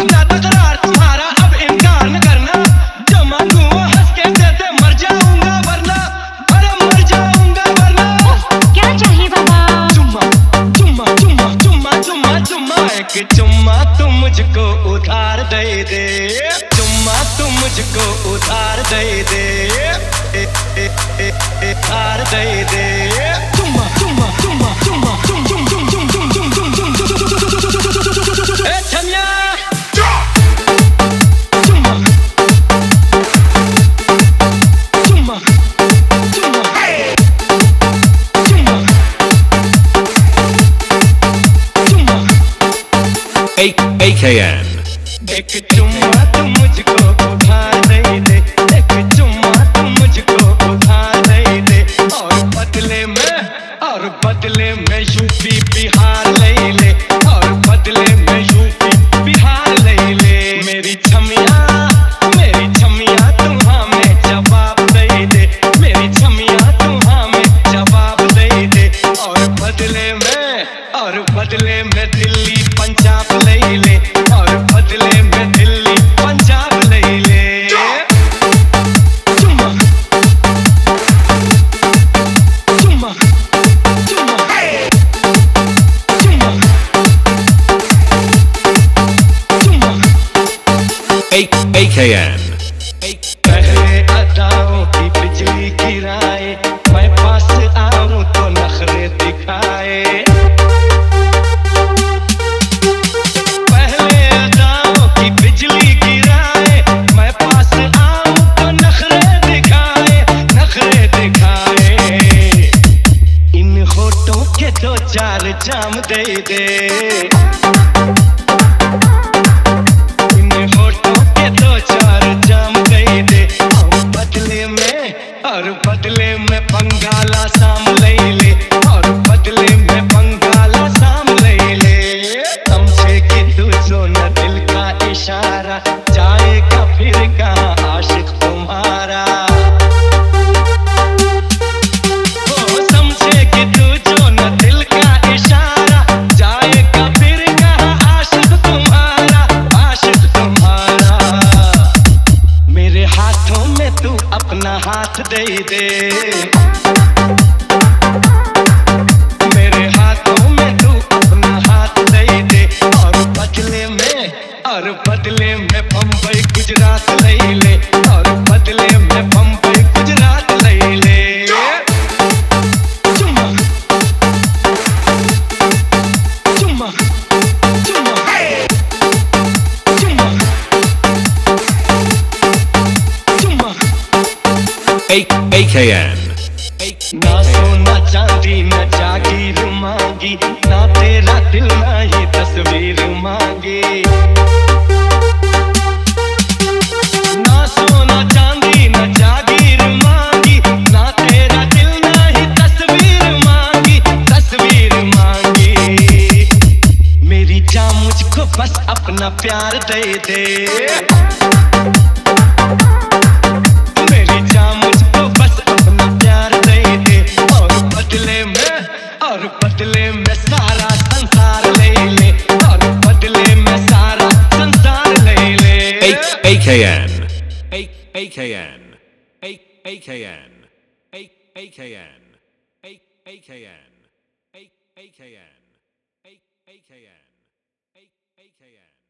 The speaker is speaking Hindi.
ज्यादा करार तुम्हारा अब इनकार न करना। जमा दूं हंस के दे मर जाऊंगा वरना, अरे मर जाऊंगा वरना। क्या चाहिए बाबा? चुम्मा चुम्मा चुम्मा चुम्मा चुम्मा चुम्मा, एक चुम्मा तू मुझको उधार दे दे। चुम्मा तू मुझको उधार दे दे, उधार दे दे। चुम्मा चुम्मा चुम्मा चुम्मा चुम चुम चुम चुम चुम चुम चुम चुम चुम। ए छमिया चुम्मा चुम्मा चुम्मा चुम्मा चुम्मा। AKN. एक चुम्मा तू मुझको उधार दे दे, एक चुम्मा तू मुझको उधार दे दे। और बदले में यूपी बिहार ले ले, और बदले में यूपी बिहार ले ले। मेरी छमिया तू हमें जवाब दे दे, मेरी छमिया तू हमें जवाब दे दे। और बदले में दिल्ली पंजाब ले ले, और बदले में दिल्ली पंजाब ले ले। चुम्मा चुम्मा चुम्मा चुम्मा चुम्मा। AKN. पहले अदाओं की बिजली गिराए, मैं पास आऊं तो नखरे दिखाए। पहले अदाओं की बिजली गिराए, मैं पास आऊं तो नखरे दिखाए, नखरे दिखाए। इन होठों के दो चार जाम दे दे, इन होठों के दो चार जाम दे दे। और बदले में बंगाला साम ले ले, और बदले में बंगाला साम ले ले। समझे कि तू जो न दिल का इशारा, जाएगा फिर कहाँ आशिक तुम्हारा। ओ समझे कि तू जो न दिल का इशारा, जाएगा फिर कहाँ आशिक तुम्हारा, आशिक तुम्हारा। मेरे हाथों में तू अपना हाथ दे दे, मेरे हाथों में तू अपना हाथ दे दे। और बदले में बम्बई गुजरात ले ले, और बदले में बम्बई गुजरात ले ले। चुम्मा चुम्मा चुम्मा चुम्मा चुम्मा। AKN. ना सोना चांदी न जागीर मांगी, ना तेरा दिल ना ये तस्वीर मांगी। ना सोना चांदी न जागीर मांगी, ना तेरा दिल ना ही तस्वीर मांगी, तस्वीर मांगी। मेरी जान मुझको बस अपना प्यार दे दे, मेरी जान मुझको बस अपना प्यार दे दे। और बदले में सारा संसार ले ले, और बदले में सारा संसार ले ले। AKN. AKN. AKN. AKN. AKN. AKN. AKN. AKN.